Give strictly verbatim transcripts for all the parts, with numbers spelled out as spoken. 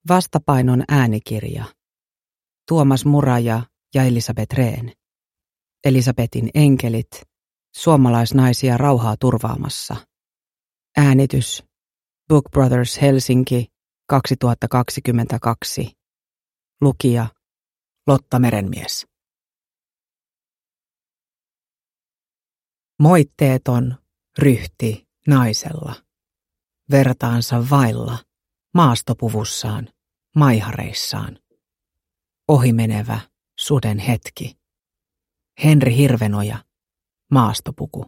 Vastapainon äänikirja. Tuomas Muraja ja Elisabeth Rehn. Elisabetin enkelit. Suomalaisnaisia rauhaa turvaamassa. Äänitys. Book Brothers Helsinki kaksituhattakaksikymmentäkaksi. Lukija Lotta Merenmies. Moitteeton ryhti naisella. Vertaansa vailla. Maastopuvussaan, maihareissaan. Ohimenevä suden hetki. Henri Hirvenoja, Maastopuku.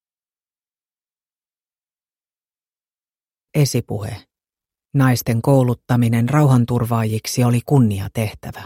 Esipuhe. Naisten kouluttaminen rauhanturvaajiksi oli kunniatehtävä.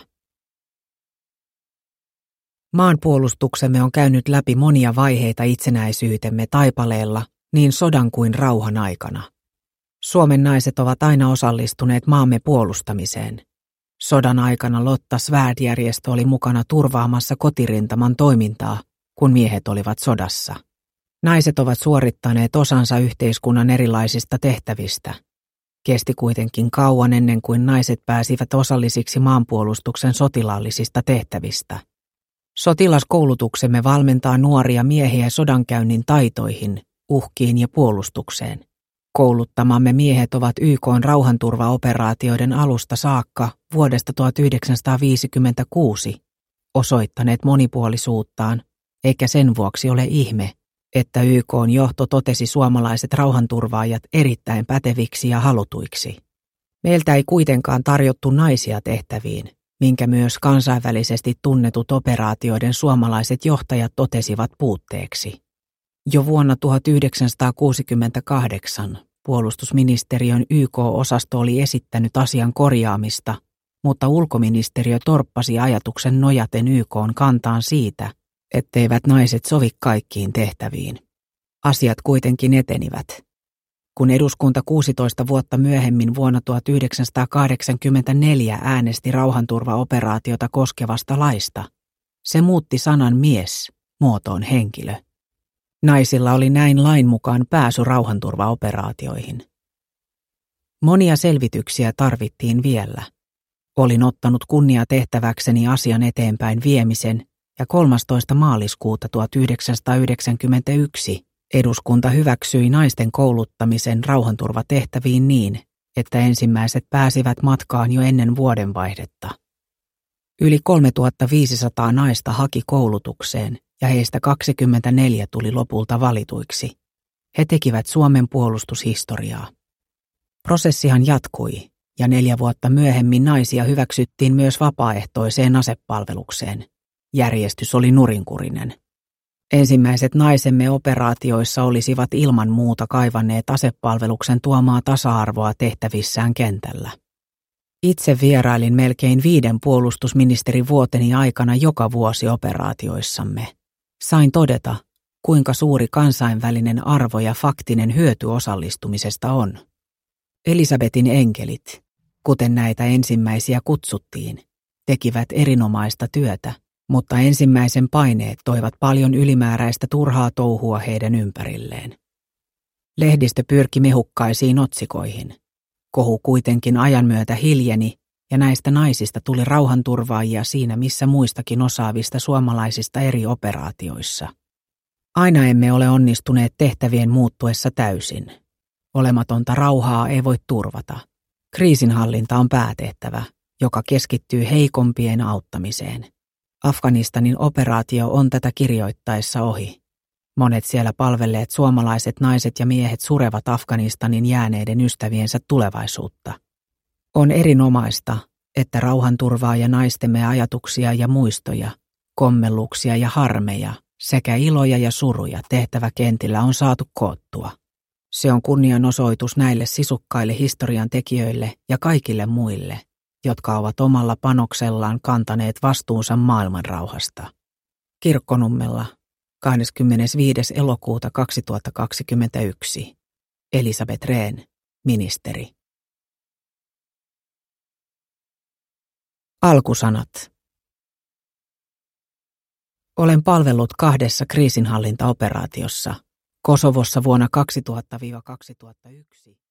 Maanpuolustuksemme on käynyt läpi monia vaiheita itsenäisyytemme taipaleella, niin sodan kuin rauhan aikana. Suomen naiset ovat aina osallistuneet maamme puolustamiseen. Sodan aikana Lotta Svärd-järjestö oli mukana turvaamassa kotirintaman toimintaa, kun miehet olivat sodassa. Naiset ovat suorittaneet osansa yhteiskunnan erilaisista tehtävistä. Kesti kuitenkin kauan ennen kuin naiset pääsivät osallisiksi maanpuolustuksen sotilaallisista tehtävistä. Sotilaskoulutuksemme valmentaa nuoria miehiä sodankäynnin taitoihin, uhkiin ja puolustukseen. Kouluttamamme miehet ovat Y K:n rauhanturvaoperaatioiden alusta saakka vuodesta tuhatyhdeksänsataaviisikymmentäkuusi osoittaneet monipuolisuuttaan, eikä sen vuoksi ole ihme, että Y K:n johto totesi suomalaiset rauhanturvaajat erittäin päteviksi ja halutuiksi. Meiltä ei kuitenkaan tarjottu naisia tehtäviin, minkä myös kansainvälisesti tunnetut operaatioiden suomalaiset johtajat totesivat puutteeksi. Jo vuonna tuhatyhdeksänsataakuusikymmentäkahdeksan puolustusministeriön Y K-osasto oli esittänyt asian korjaamista, mutta ulkoministeriö torppasi ajatuksen nojaten Y K:n kantaan siitä, etteivät naiset sovi kaikkiin tehtäviin. Asiat kuitenkin etenivät. Kun eduskunta kuusitoista vuotta myöhemmin vuonna tuhatyhdeksänsataakahdeksankymmentäneljä äänesti rauhanturvaoperaatiota koskevasta laista, se muutti sanan mies muotoon henkilö. Naisilla oli näin lain mukaan pääsy rauhanturvaoperaatioihin. Monia selvityksiä tarvittiin vielä. Olin ottanut kunniatehtäväkseni asian eteenpäin viemisen ja kolmastoista maaliskuuta tuhatyhdeksänsataayhdeksänkymmentäyksi eduskunta hyväksyi naisten kouluttamisen rauhanturvatehtäviin niin, että ensimmäiset pääsivät matkaan jo ennen vuodenvaihdetta. Yli kolmetuhattaviisisataa naista haki koulutukseen ja heistä kaksikymmentäneljä tuli lopulta valituiksi. He tekivät Suomen puolustushistoriaa. Prosessihan jatkui ja neljä vuotta myöhemmin naisia hyväksyttiin myös vapaaehtoiseen asepalvelukseen. Järjestys oli nurinkurinen. Ensimmäiset naisemme operaatioissa olisivat ilman muuta kaivanneet asepalveluksen tuomaa tasa-arvoa tehtävissään kentällä. Itse vierailin melkein viiden puolustusministerivuoteni aikana joka vuosi operaatioissamme. Sain todeta, kuinka suuri kansainvälinen arvo ja faktinen hyöty osallistumisesta on. Elisabetin enkelit, kuten näitä ensimmäisiä kutsuttiin, tekivät erinomaista työtä, mutta ensimmäisen paineet toivat paljon ylimääräistä turhaa touhua heidän ympärilleen. Lehdistö pyrki mehukkaisiin otsikoihin. Kohu kuitenkin ajan myötä hiljeni, ja näistä naisista tuli rauhanturvaajia siinä missä muistakin osaavista suomalaisista eri operaatioissa. Aina emme ole onnistuneet tehtävien muuttuessa täysin. Olematonta rauhaa ei voi turvata. Kriisinhallinta on päätehtävä, joka keskittyy heikompien auttamiseen. Afganistanin operaatio on tätä kirjoittaessa ohi. Monet siellä palvelleet suomalaiset naiset ja miehet surevat Afganistanin jääneiden ystäviensä tulevaisuutta. On erinomaista, että rauhanturvaaja naistemme ajatuksia ja muistoja, kommelluksia ja harmeja sekä iloja ja suruja tehtäväkentillä on saatu koottua. Se on kunnianosoitus näille sisukkaille historian tekijöille ja kaikille muille, jotka ovat omalla panoksellaan kantaneet vastuunsa maailmanrauhasta. Kirkkonummella kahdeskymmenesviides elokuuta kaksituhattakaksikymmentäyksi. Elisabeth Rehn, ministeri. Alkusanat. Olen palvellut kahdessa kriisinhallintaoperaatiossa, Kosovossa vuonna kaksituhatta–kaksituhattayksi